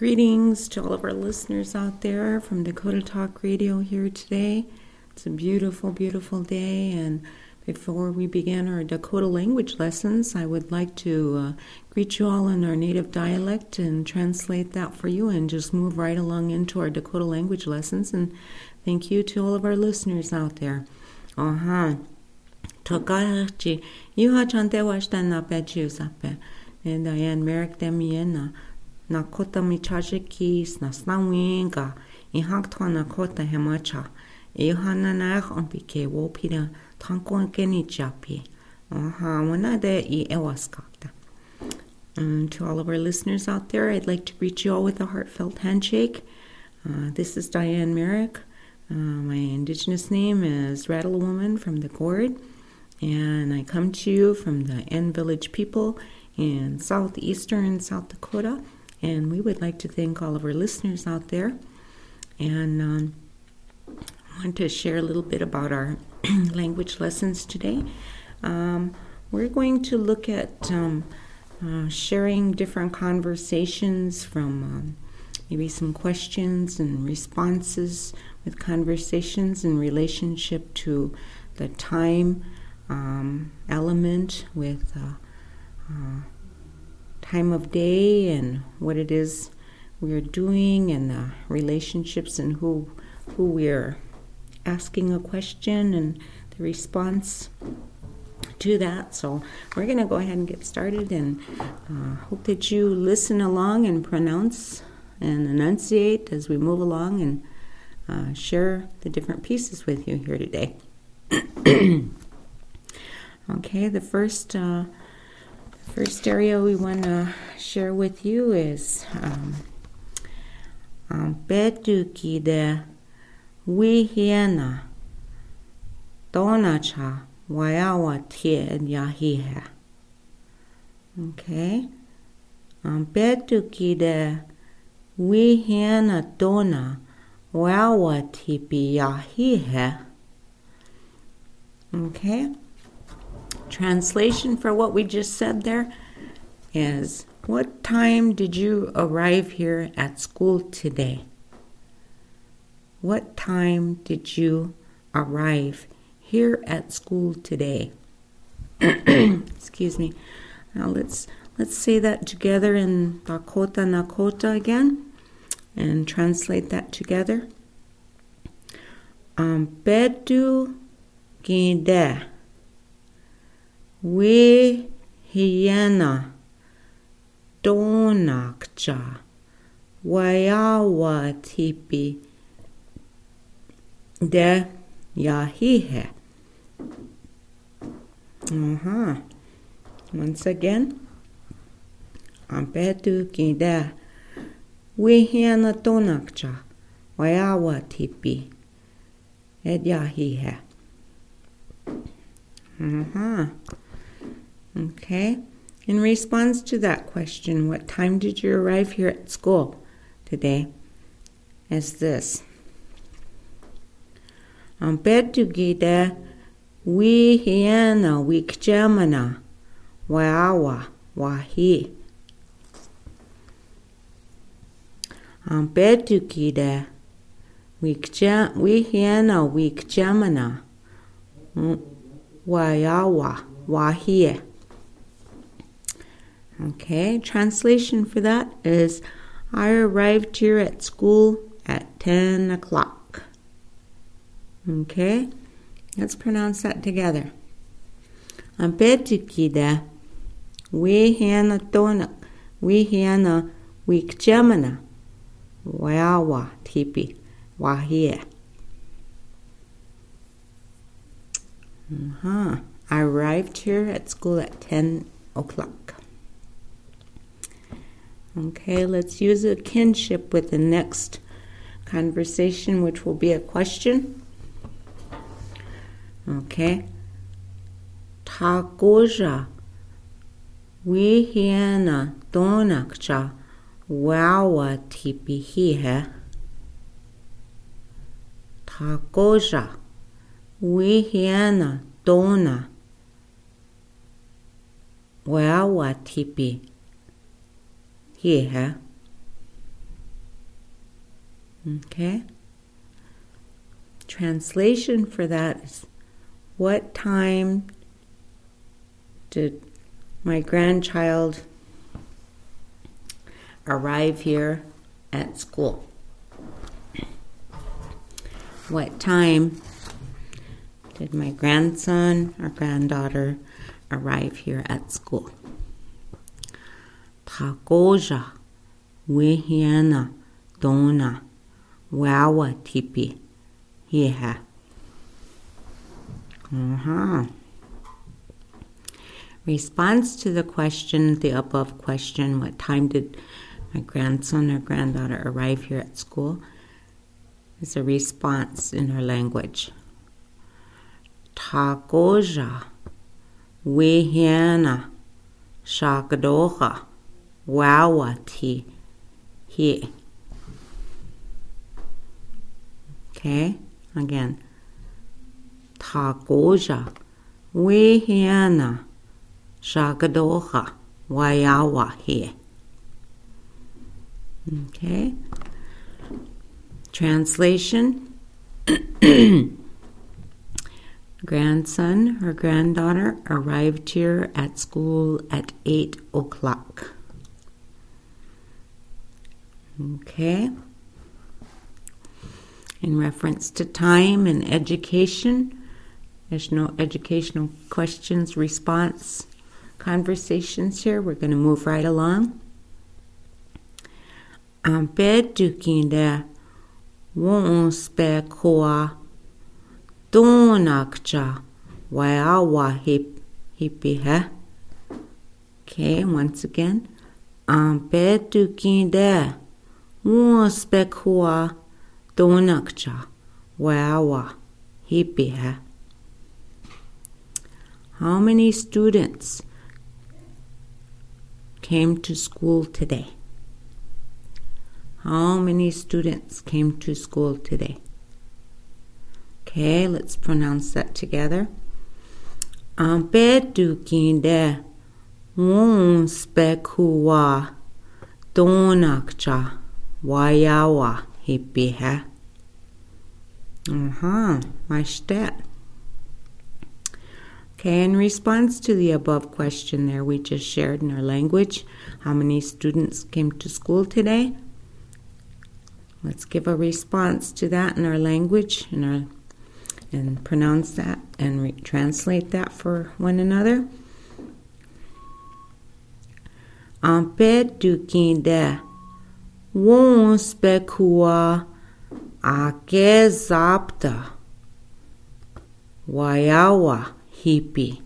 Greetings to all of our listeners out there from Dakota Talk Radio here today. It's a beautiful, beautiful day, and before we begin our Dakota language lessons, I would like to greet you all in our native dialect and translate that for you and just move right along into our Dakota language lessons. And thank you to all of our listeners out there. Tokachi, Yuha Chante Washtan na Pechu Sape, and Diane Merrick Demiena, Nakota Michajikis, Nasnawinga, Ihakta Nakota Hemacha, Ihana Nach on Pike Wopida, Tankon Kenny Chapi. Wana de I Ewaskakta. And to all of our listeners out there, I'd like to greet you all with a heartfelt handshake. This is Diane Merrick. My indigenous name is Rattle Woman from the Gourd, and I come to you from the N Village people in southeastern South Dakota, and we would like to thank all of our listeners out there, and I want to share a little bit about our language lessons today. We're going to look at sharing different conversations from maybe some questions and responses with conversations in relationship to the time element with time of day and what it is we're doing and the relationships and who we're asking a question and the response to that. So we're going to go ahead and get started, and hope that you listen along and pronounce and enunciate as we move along and share the different pieces with you here today. Okay, the first area we want to share with you is Betuki de Wihiena Donacha Wayawa Tie Yahiha. Okay, Betuki de Wihiena Dona Wayawa Tipi Yahiha. Okay. Translation for what we just said there is, what time did you arrive here at school today? What time did you arrive here at school today? Excuse me. Now let's say that together in Dakota Nakota again and translate that together. Bedu Gide We Hiena Donakcha Wayawa Tipi De Yahihe. Once again. Ampetu Kida We Hiena Donakcha Wayawa Tipi Ed Yahihe. Okay. In response to that question, what time did you arrive here at school today? Is this. Betugida we hiena wikjamana wawa wahi. Betugida we hiena wikjamana wayawa wahi. Okay, translation for that is, I arrived here at school at 10 o'clock. Okay, let's pronounce that together. Betukida, we hiana dona, we hiana wikjamana, wawa tipi, wahia. I arrived here at school at 10 o'clock. Okay, let's use a kinship with the next conversation, which will be a question. Okay. Tagoja wihiana donakcha wawa tipihihe. Tagoja wihiana dona wawa tipi here. Okay? Translation for that is, what time did my grandchild arrive here at school? What time did my grandson or granddaughter arrive here at school? Takoja, Wehiana, Dona, Wawa Tipi, Yeha. Response to the question, the above question, what time did my grandson or granddaughter arrive here at school, is a response in our language. Takoja, Wehiana, Shakadoha, Wawa Ti, He. Okay, again. Takoja, Wehiana, Shakadoha, Wayawa He. Okay. Translation. Grandson or granddaughter arrived here at school at 8 o'clock. Okay. In reference to time and education, there's no educational questions, response, conversations here. We're going to move right along. Ampetukinde won spekoa donakcha wayawa hipihe. Okay, once again. Ampetukinde won spekoa donakcha wayawa hipihe. How many students came to school today? How many students came to school today? Okay, let's pronounce that together. Ampetukinde won spekua donakcha wayawa hipihe. Nice that. Okay, in response to the above question there we just shared in our language, how many students came to school today? Let's give a response to that in our language and pronounce that and translate that for one another. Ampetukinde won spekua akezapta wayawa hipi.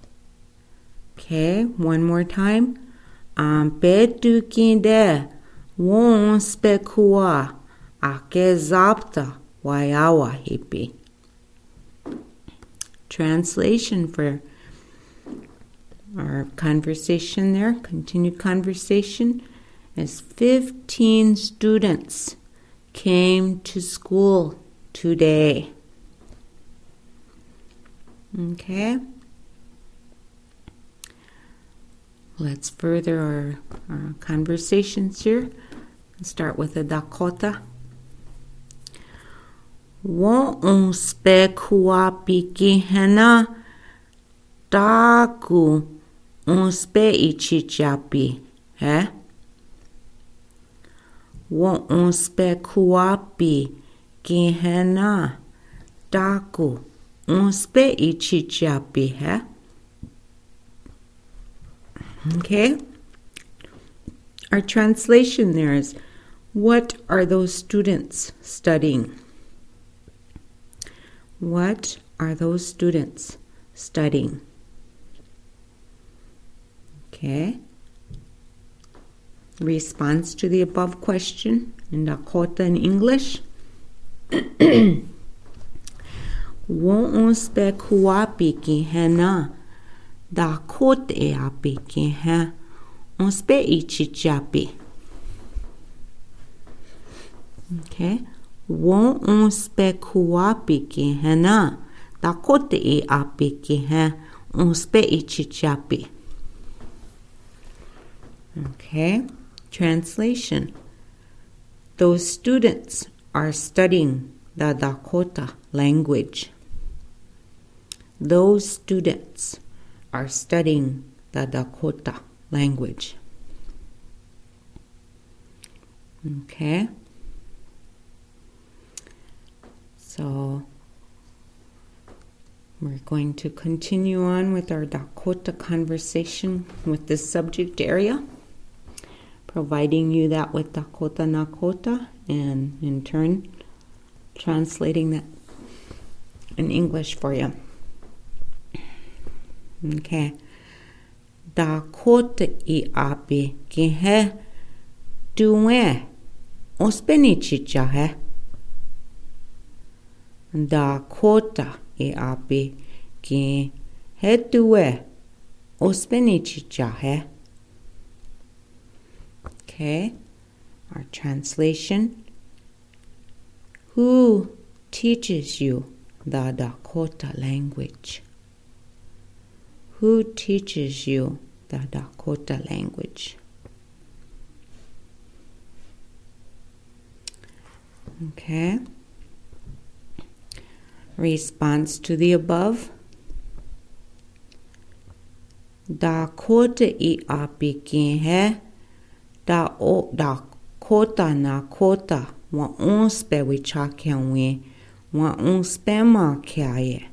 Okay, one more time. Ampetukinde won spekua akezapta wayawa hipi. Translation for our conversation there, continued conversation, is 15 students came to school today. Okay. Let's further our conversations here. Let's start with the Dakota. Won spekua pikihena daku unspe ichichapi. Won spekua pikihena daku unspe ichichapi. Okay. Our translation there is, what are those students studying? What are those students studying? Okay. Response to the above question in Dakota in English. Won spekua pikihena Dakota apikihe unspe ichichapi. Okay. Won spekua pikihena Dakota apikihe unspe ichichapi. Okay. Translation. Those students are studying the Dakota language. Those students are studying the Dakota language. Okay? So we're going to continue on with our Dakota conversation with this subject area, providing you that with Dakota Nakota, and in turn translating that in English for you. Okay. Dakota I api ki he duwe ospeni chicha he. Dakota I api ki he duwe ospeni chicha he. Okay. Our translation. Who teaches you the Dakota language? Who teaches you the Dakota language? Okay. Response to the above. Dakota I api ki he Dakota Nakota wa unspe wichakianwe wa unspe ma kiaye.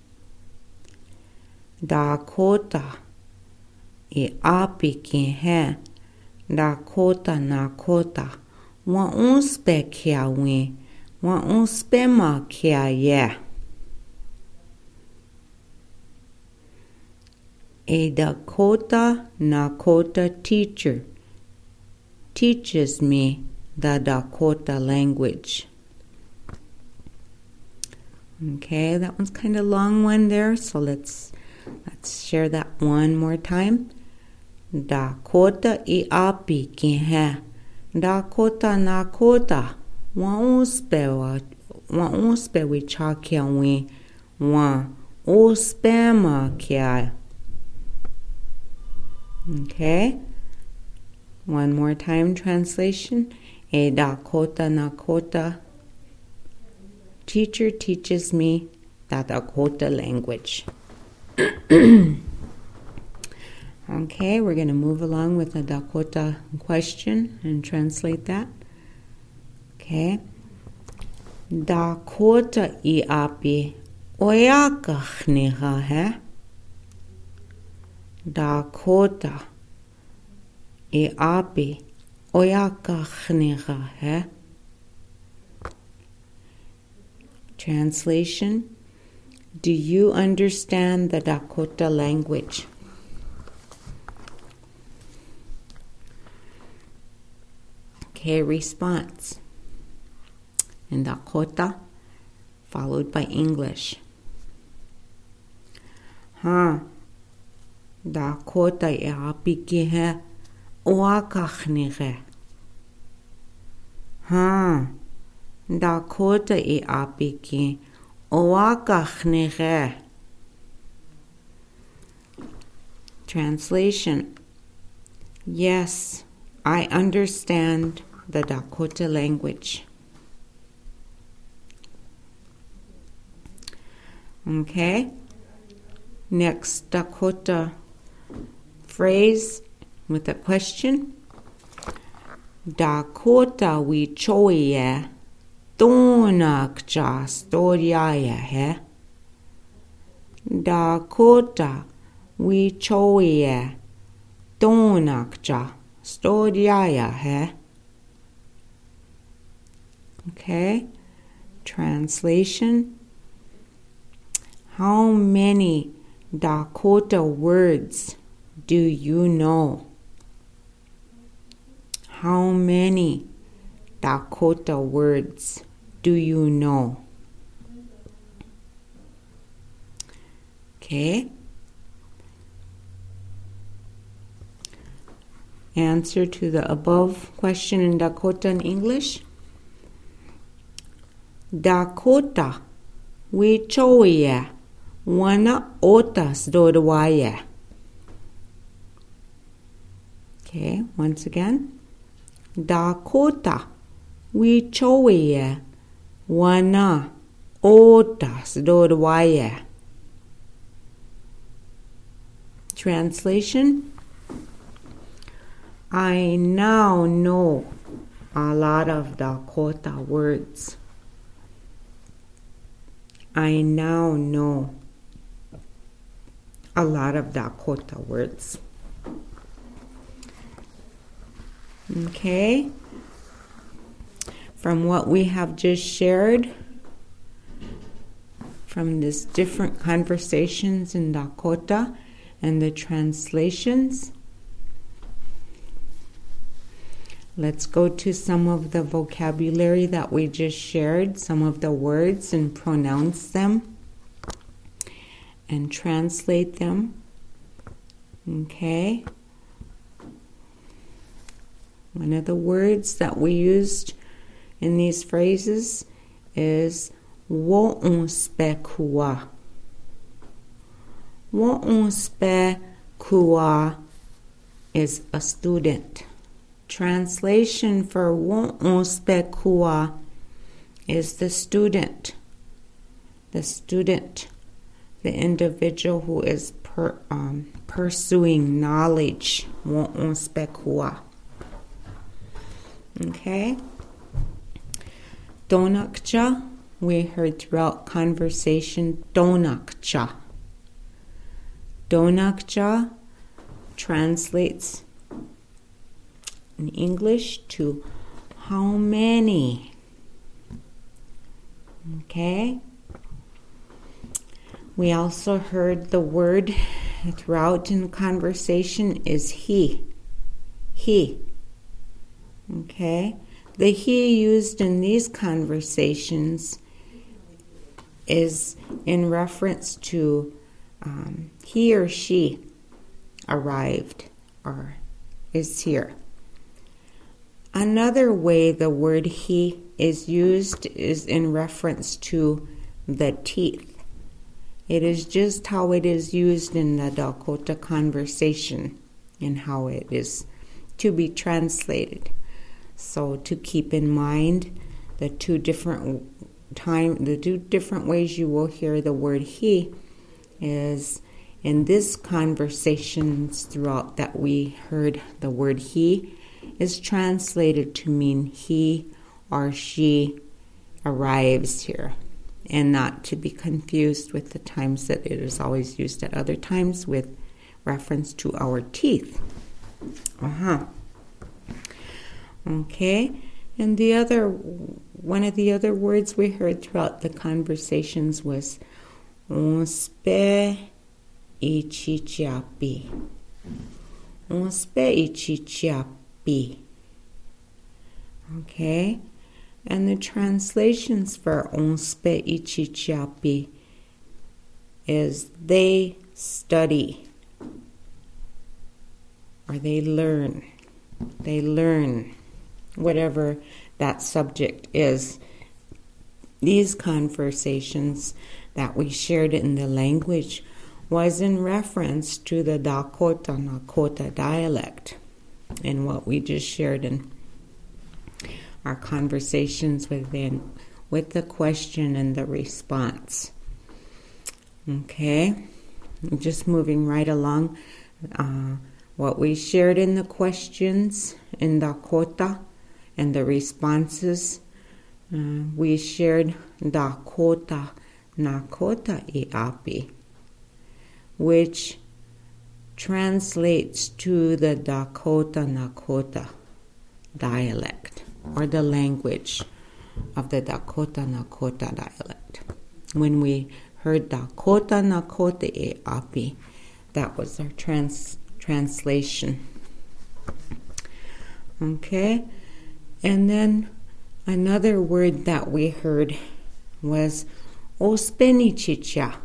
Dakota I api ki he Dakota Nakota wa unspe kiawe wa unspe ma kiaye. A Dakota Nakota teacher teaches me the Dakota language. Okay, that one's kind of long one there, so let's share that one more time. Dakota I api ki he Dakota Nakota wa unspe wichakianwe wa unspe ma kia. Okay. One more time translation. A Dakota Nakota teacher teaches me the Dakota language. Okay, we're going to move along with the Dakota question and translate that. Okay. Dakota I api oyaka khniha he. Dakota I api oyaka khniha he. Translation. Do you understand the Dakota language? Okay, response. In Dakota, followed by English. Dakota I api ki he oyaka khniha. Dakota I api ki oyaka khniha. Translation. Yes, I understand the Dakota language. Okay. Next Dakota phrase with a question. Dakota we choye donakja storyaya he. Dakota we choye donakja storyaya he. Okay. Translation. How many Dakota words do you know? How many Dakota words do you know? Okay. Answer to the above question in Dakota and English. Dakota we choye wana otas dodwaya. Okay, once again. Dakota we choye wana otas dodwaya. Translation: I now know a lot of Dakota words. I now know a lot of Dakota words. Okay? From what we have just shared, from these different conversations in Dakota and the translations, let's go to some of the vocabulary that we just shared, some of the words, and pronounce them and translate them. Okay? One of the words that we used in these phrases is wo'unspekua. Wo'unspekua is a student. Translation for wo'unspekua is the student. The student, the individual who is pursuing knowledge. Wo'unspekua. Okay? Donakcha, we heard throughout conversation, donakcha. Donakcha translates in English to how many. Okay? We also heard the word throughout in conversation is he. He. Okay? The he used in these conversations is in reference to he or she arrived or is here. Another way the word he is used is in reference to the teeth. It is just how it is used in the Dakota conversation and how it is to be translated. So to keep in mind the two different ways you will hear the word he is in this conversations throughout that we heard the word he is translated to mean he or she arrives here, and not to be confused with the times that it is always used at other times with reference to our teeth. Okay, and one of the other words we heard throughout the conversations was unspe ichichiapi. Unspe ichichiapi. Okay, and the translations for unspe ichichiapi is they study or they learn. They learn whatever that subject is. These conversations that we shared in the language was in reference to the Dakota-Nakota dialect and what we just shared in our conversations with the question and the response. Okay, just moving right along. What we shared in the questions in Dakota and the responses, we shared Dakota Nakota Iapi, which translates to the Dakota Nakota dialect or the language of the Dakota Nakota dialect. When we heard Dakota Nakota Iapi, that was our translation. Okay, and then another word that we heard was ospenichicha.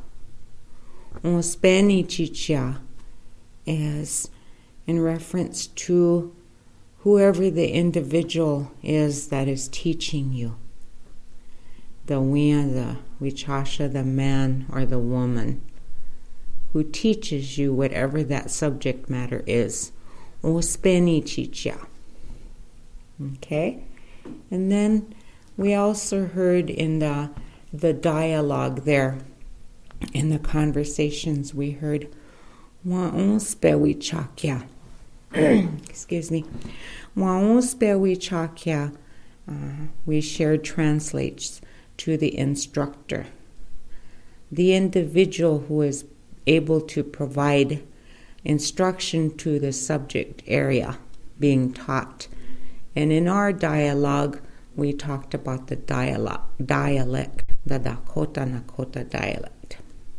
Ospenichicha is in reference to whoever the individual is that is teaching you. The Vichasha, the man or the woman who teaches you whatever that subject matter is. Ospenichicha. Okay? And then we also heard in the dialogue there, in the conversations, we heard Wa'unspewi Chakya. Excuse me. Wa'unspewi Chakya, we shared translates to the instructor, the individual who is able to provide instruction to the subject area being taught. And in our dialogue, we talked about the dialect, the Dakota Nakota dialect.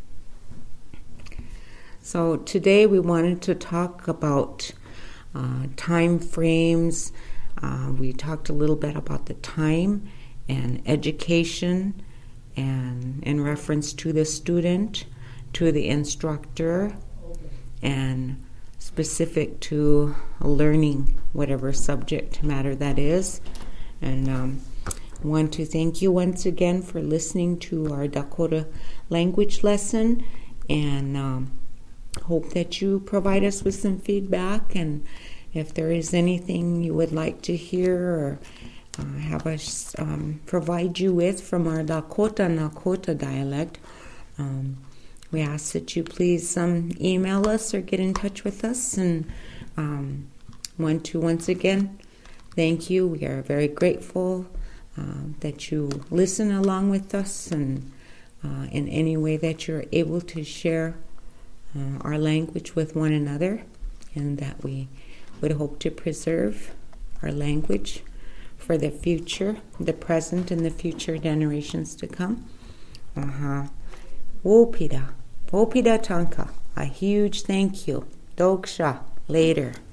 So today we wanted to talk about time frames. We talked a little bit about the time and education, and in reference to the student, to the instructor, and specific to learning whatever subject matter that is. And want to thank you once again for listening to our Dakota language lesson, and hope that you provide us with some feedback, and if there is anything you would like to hear or have us provide you with from our Dakota Nakota dialect, we ask that you please email us or get in touch with us. And want to once again thank you. We are very grateful that you listen along with us, and in any way that you're able to share our language with one another, and that we would hope to preserve our language for the future, the present, and the future generations to come. Wopida Tanka, a huge thank you. Dogsha, later.